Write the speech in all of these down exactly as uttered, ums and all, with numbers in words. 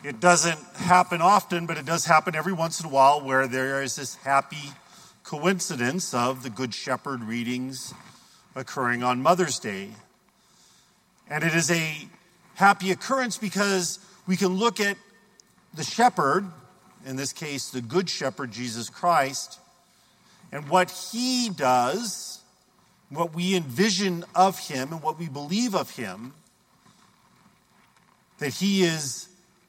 It doesn't happen often, but it does happen every once in a while where there is this happy coincidence of the Good Shepherd readings occurring on Mother's Day. And it is a happy occurrence because we can look at the shepherd, in this case the Good Shepherd, Jesus Christ, and what he does, what we envision of him and what we believe of him, that he is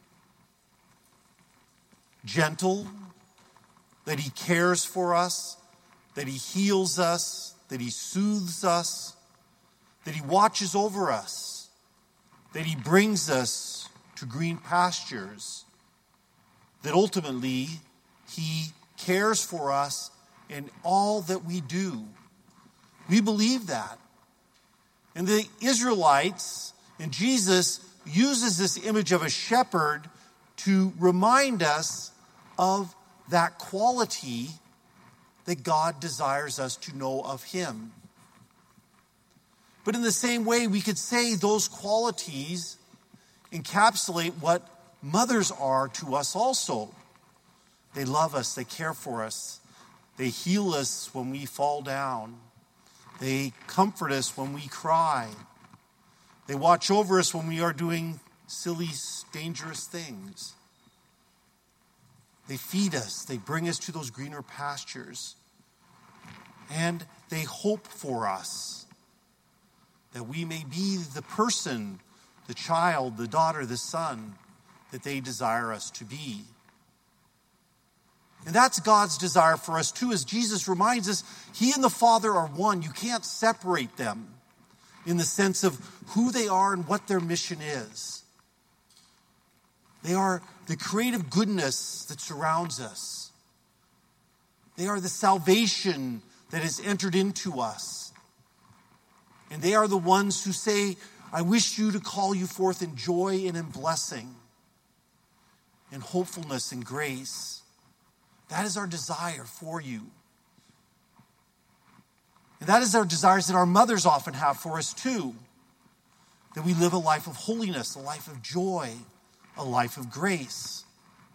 gentle, that he cares for us, that he heals us, that he soothes us, that he watches over us, that he brings us to green pastures, that ultimately he cares for us in all that we do. We believe that. And the Israelites and Jesus uses this image of a shepherd to remind us of that quality that God desires us to know of him. But in the same way, we could say those qualities encapsulate what mothers are to us also. They love us, they care for us, they heal us when we fall down, they comfort us when we cry, they watch over us when we are doing silly, dangerous things. They feed us. They bring us to those greener pastures. And they hope for us that we may be the person, the child, the daughter, the son that they desire us to be. And that's God's desire for us too, as Jesus reminds us, he and the Father are one. You can't separate them in the sense of who they are and what their mission is. They are the creative goodness that surrounds us. They are the salvation that has entered into us. And they are the ones who say, I wish you to call you forth in joy and in blessing, in hopefulness and grace. That is our desire for you. And that is our desires that our mothers often have for us too. That we live a life of holiness, a life of joy, a life of grace.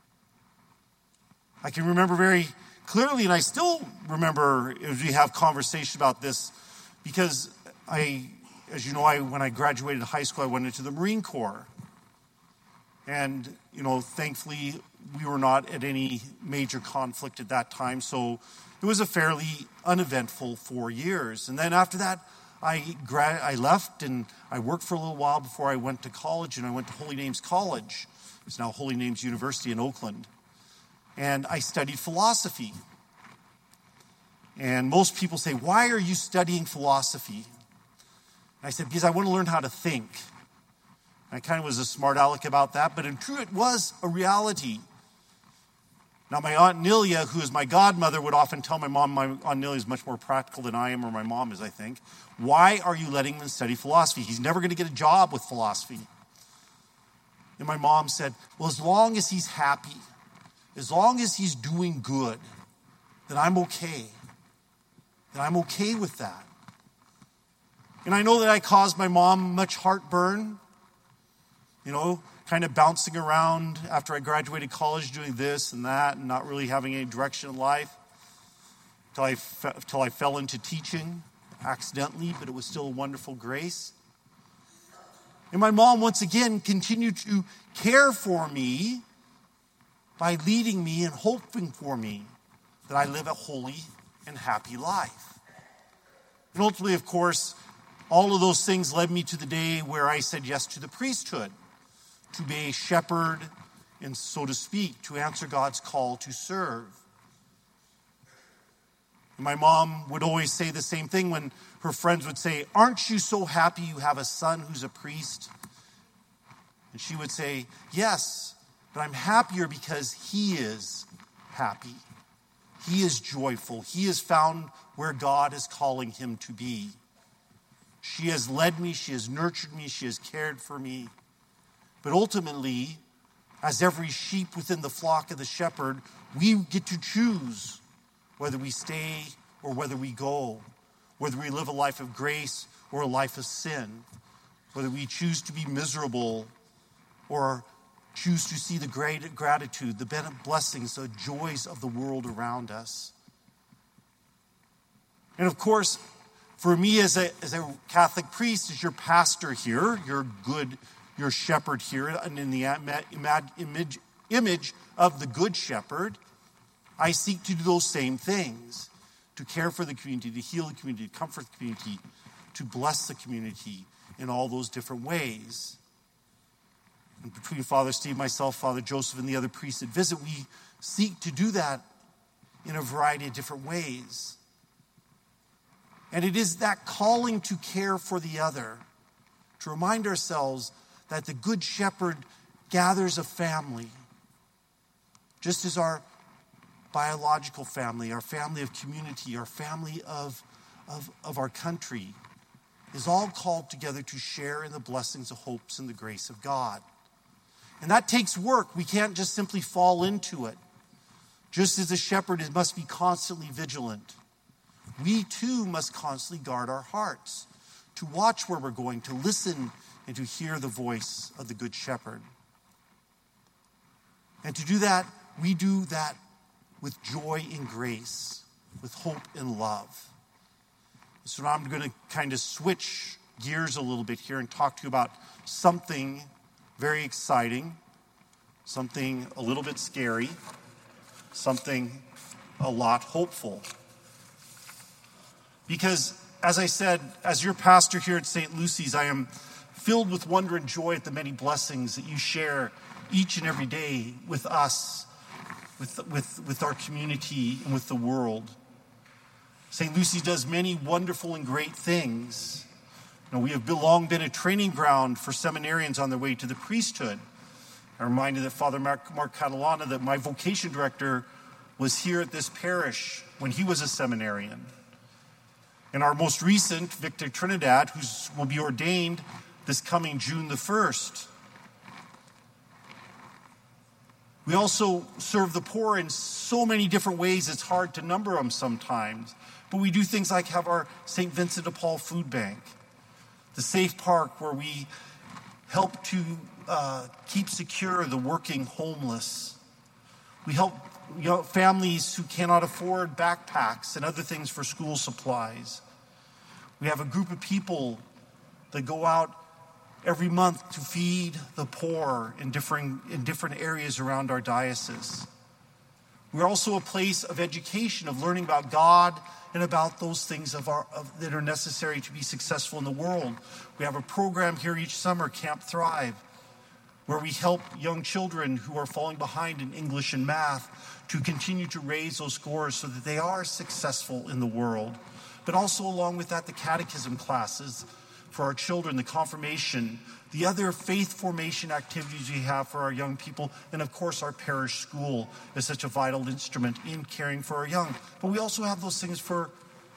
I can remember very clearly, and I still remember as we have conversation about this, because I, as you know, I when I graduated high school, I went into the Marine Corps. And, you know, thankfully, we were not at any major conflict at that time, so it was a fairly uneventful four years. And then after that, I gra- I left and I worked for a little while before I went to college, and I went to Holy Names College. It's now Holy Names University in Oakland. And I studied philosophy. And most people say, why are you studying philosophy? And I said, because I want to learn how to think. I kind of was a smart aleck about that, but in truth, it was a reality. Now, my Aunt Nelia, who is my godmother, would often tell my mom, my Aunt Nelia is much more practical than I am, or my mom is, I think. Why are you letting him study philosophy? He's never going to get a job with philosophy. And my mom said, well, as long as he's happy, as long as he's doing good, then I'm okay. Then I'm okay with that. And I know that I caused my mom much heartburn, you know, kind of bouncing around after I graduated college, doing this and that, and not really having any direction in life, until I, fe- till I fell into teaching accidentally, but it was still a wonderful grace. And my mom, once again, continued to care for me by leading me and hoping for me that I live a holy and happy life. And ultimately, of course, all of those things led me to the day where I said yes to the priesthood, to be a shepherd, and so to speak, to answer God's call to serve. And my mom would always say the same thing when her friends would say, aren't you so happy you have a son who's a priest? And she would say, yes, but I'm happier because he is happy. He is joyful. He has found where God is calling him to be. She has led me, she has nurtured me, she has cared for me. But ultimately, as every sheep within the flock of the shepherd, we get to choose whether we stay or whether we go, whether we live a life of grace or a life of sin, whether we choose to be miserable or choose to see the great gratitude, the blessings, the joys of the world around us. And of course, for me as a, as a Catholic priest, as your pastor here, your good, your shepherd here, and in the image, image of the good shepherd, I seek to do those same things, to care for the community, to heal the community, to comfort the community, to bless the community in all those different ways. And between Father Steve, myself, Father Joseph, and the other priests that visit, we seek to do that in a variety of different ways. And it is that calling to care for the other, to remind ourselves that the Good Shepherd gathers a family, just as our biological family, our family of community, our family of, of, of our country is all called together to share in the blessings, the hopes, and the grace of God. And that takes work. We can't just simply fall into it. Just as a shepherd must be constantly vigilant, we too must constantly guard our hearts, to watch where we're going, to listen and to hear the voice of the Good Shepherd. And to do that, we do that with joy and grace, with hope and love. So now I'm going to kind of switch gears a little bit here and talk to you about something very exciting, something a little bit scary, something a lot hopeful. Because, as I said, as your pastor here at Saint Lucy's, I am filled with wonder and joy at the many blessings that you share each and every day with us, with, with, with our community, and with the world. Saint Lucy does many wonderful and great things. You know, we have long been a training ground for seminarians on their way to the priesthood. I'm reminded that Father Mark, Mark Catalana, that my vocation director, was here at this parish when he was a seminarian. And our most recent, Victor Trinidad, who will be ordained this coming June the first. We also serve the poor in so many different ways, it's hard to number them sometimes. But we do things like have our Saint Vincent de Paul Food Bank, the Safe Park, where we help to uh, keep secure the working homeless. We help you know, families who cannot afford backpacks and other things for school supplies. We have a group of people that go out every month to feed the poor in different, in different areas around our diocese. We're also a place of education, of learning about God and about those things of our, of, that are necessary to be successful in the world. We have a program here each summer, Camp Thrive, where we help young children who are falling behind in English and math to continue to raise those scores so that they are successful in the world. But also along with that, the catechism classes for our children, the confirmation, the other faith formation activities we have for our young people, and of course our parish school is such a vital instrument in caring for our young. But we also have those things for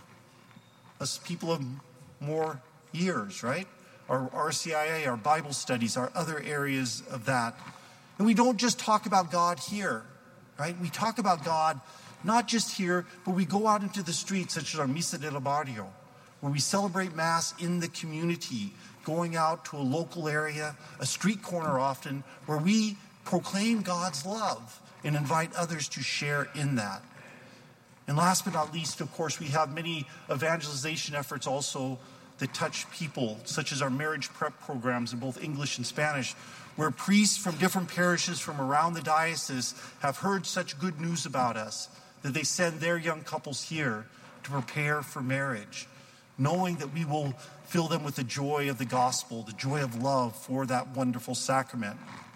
us people of more years, right? Our R C I A, our Bible studies, our other areas of that. And we don't just talk about God here, right? We talk about God not just here, but we go out into the streets, such as our Misa del Barrio, where we celebrate Mass in the community, going out to a local area, a street corner often, where we proclaim God's love and invite others to share in that. And last but not least, of course, we have many evangelization efforts also that touch people, such as our marriage prep programs in both English and Spanish, where priests from different parishes from around the diocese have heard such good news about us that they send their young couples here to prepare for marriage, knowing that we will fill them with the joy of the gospel, the joy of love for that wonderful sacrament.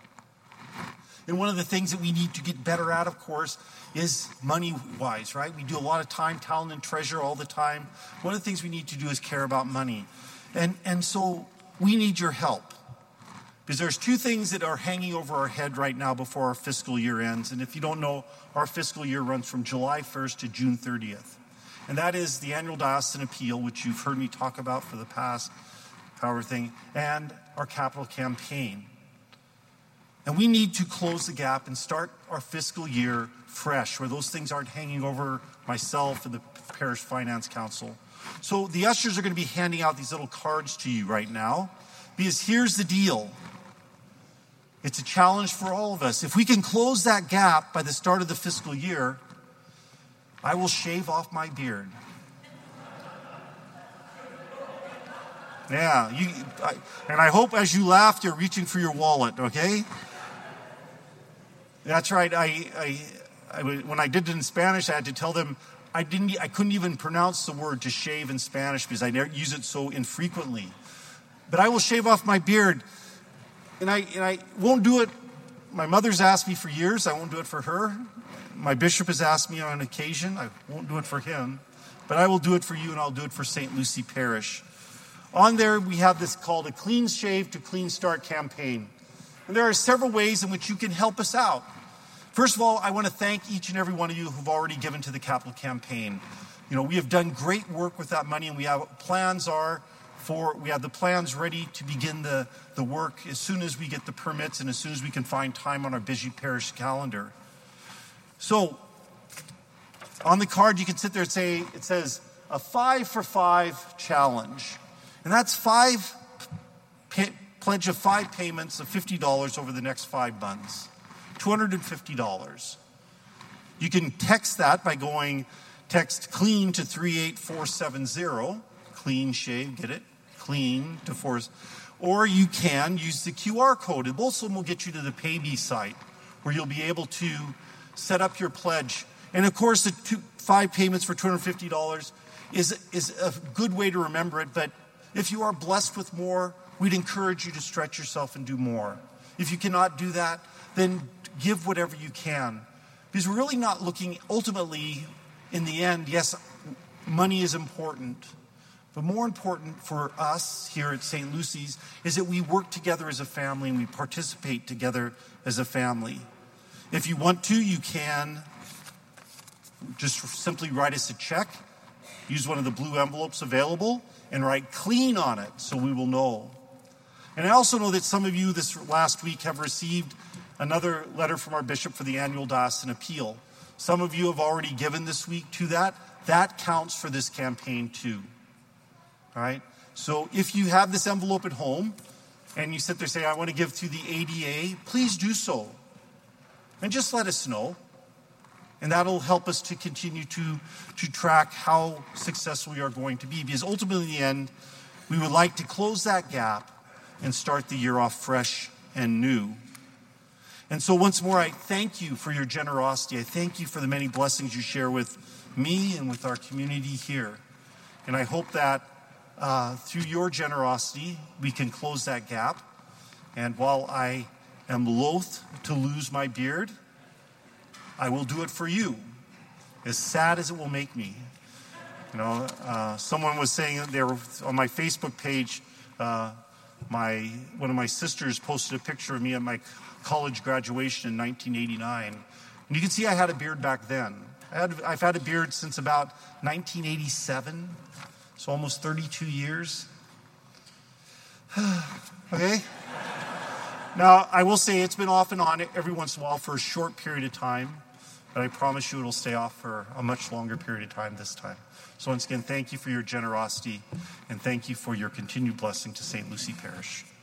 And one of the things that we need to get better at, of course, is money-wise, right? We do a lot of time, talent, and treasure all the time. One of the things we need to do is care about money. And, and so we need your help. Because there's two things that are hanging over our head right now before our fiscal year ends. And if you don't know, our fiscal year runs from July first to June thirtieth. And that is the annual diocesan appeal, which you've heard me talk about for the past however thing, and our capital campaign. And we need to close the gap and start our fiscal year fresh, where those things aren't hanging over myself and the Parish Finance Council. So the ushers are going to be handing out these little cards to you right now, because here's the deal. It's a challenge for all of us. If we can close that gap by the start of the fiscal year, I will shave off my beard. Yeah, you, I, and I hope as you laughed, you're reaching for your wallet, okay? That's right. I, I, I, when I did it in Spanish, I had to tell them I didn't. I couldn't even pronounce the word to shave in Spanish because I never use it so infrequently. But I will shave off my beard, and I and I won't do it. My mother's asked me for years. I won't do it for her. My bishop has asked me on occasion. I won't do it for him, but I will do it for you, and I'll do it for Saint Lucy Parish. On there, we have this called a Clean Shave to Clean Start campaign. And there are several ways in which you can help us out. First of all, I want to thank each and every one of you who've already given to the capital campaign. You know, we have done great work with that money, and we have plans are for, we have the plans ready to begin the, the work as soon as we get the permits and as soon as we can find time on our busy parish calendar. So, on the card, you can sit there and say, it says, a five for five challenge. And that's five, pay, pledge of five payments of fifty dollars over the next five months, two hundred fifty dollars. You can text that by going, text clean to three eight four seven zero, clean shave, get it? Clean to four, or you can use the Q R code. And both of them will get you to the PayMe site where you'll be able to set up your pledge. And of course, the two, five payments for two hundred fifty dollars is, is a good way to remember it, but if you are blessed with more, we'd encourage you to stretch yourself and do more. If you cannot do that, then give whatever you can. Because we're really not looking, ultimately, in the end, yes, money is important. But more important for us here at Saint Lucy's is that we work together as a family and we participate together as a family. If you want to, you can just simply write us a check, use one of the blue envelopes available, and write clean on it so we will know. And I also know that some of you this last week have received another letter from our bishop for the annual diocesan appeal. Some of you have already given this week to that. That counts for this campaign too. All right? So if you have this envelope at home and you sit there saying, I want to give through the A D A, please do so. And just let us know. And that'll help us to continue to, to track how successful we are going to be. Because ultimately, in the end, we would like to close that gap and start the year off fresh and new. And so once more, I thank you for your generosity. I thank you for the many blessings you share with me and with our community here. And I hope that uh, through your generosity, we can close that gap. And while I am loath to lose my beard, I will do it for you, as sad as it will make me. You know, uh, someone was saying that they were on my Facebook page. Uh, my one of my sisters posted a picture of me at my college graduation in nineteen eighty-nine, and you can see I had a beard back then. I had, I've had a beard since about nineteen eighty-seven, so almost thirty-two years. Okay. Now, I will say it's been off and on every once in a while for a short period of time, but I promise you it'll stay off for a much longer period of time this time. So once again, thank you for your generosity, and thank you for your continued blessing to Saint Lucy Parish.